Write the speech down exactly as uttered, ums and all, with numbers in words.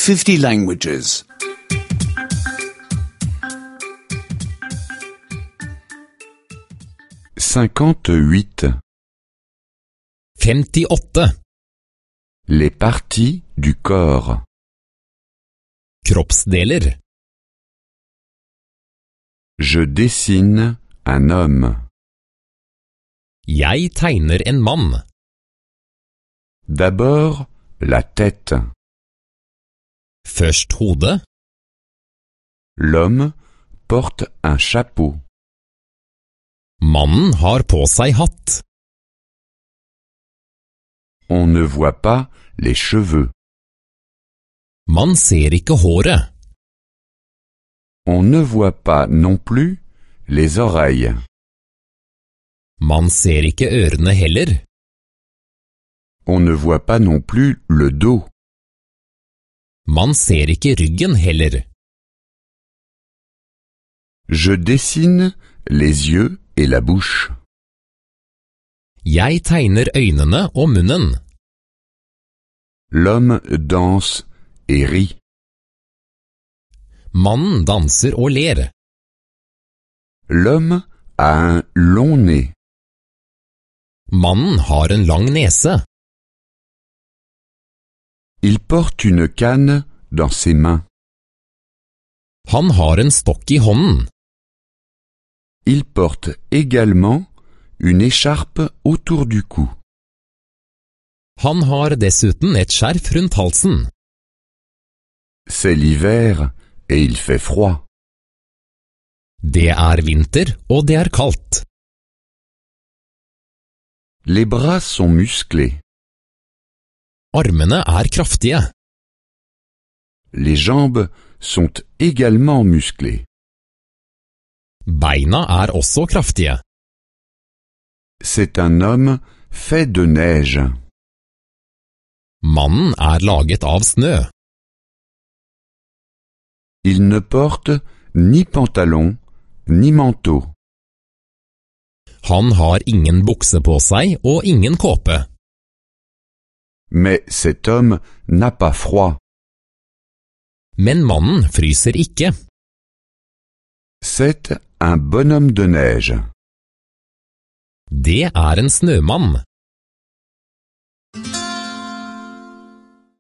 fifty languages. cinquante-huit. femtiåtte. Les parties du corps. Kroppsdeler. Je dessine un homme. Jeg tegner en mann. D'abord, la tête. Først hodet. L'homme porte un chapeau. Mannen har på seg hatt. On ne voit pas les cheveux. Man ser ikke håret. On ne voit pas non plus les oreilles. Man ser ikke ørene heller. On ne voit pas non plus le dos. Man ser ikke ryggen heller. Je dessine les yeux et la bouche. Jeg tegner øynene og munnen. L'homme danse et rit. Mannen danser og ler. L'homme a un long nez. Mannen har en lang nese. Il porte une canne dans ses mains. Han har en stokk i hånden. Il porte également une écharpe autour du cou. Han har dessuten et skjerf rundt halsen. C'est l'hiver et il fait froid. Det er vinter, og det er kaldt. Les bras sont musclés. Armene er kraftige. Les jambes sont également musclées. Beina er også kraftige. C'est un homme fait de neige. Mannen er laget av snø. Il ne porte ni pantalon ni manteau. Han har ingen bukse på seg og ingen kåpe. Mais cet homme n'a pas froid. Men mannen fryser ikke. C'est un bonhomme de neige. Det er en snømann.